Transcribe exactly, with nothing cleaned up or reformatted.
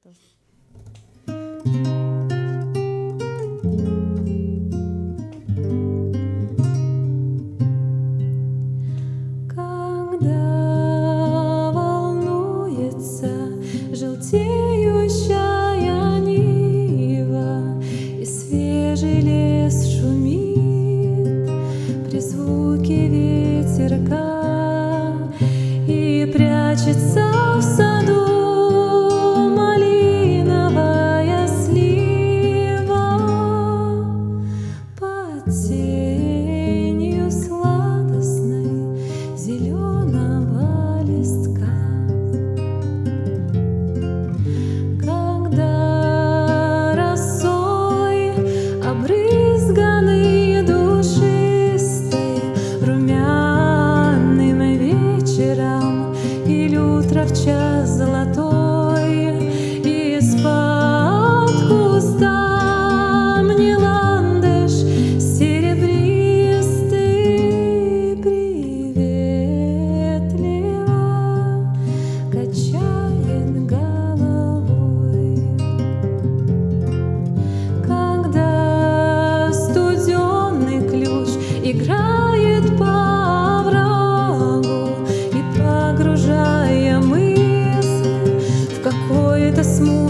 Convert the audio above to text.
Когда волнуется желтеющая нива, и свежий лес шумит при звуке ветерка, и прячется в саду малиновая слива под тенью сладостной зеленого листка. Когда росой обрызганы душистой румяным вечером, или утро в час золотой, из-под куста мне ландыш серебристый приветливо качает головой. Когда студеный ключ играет по оврагу и погружая мысль в какое-то смутное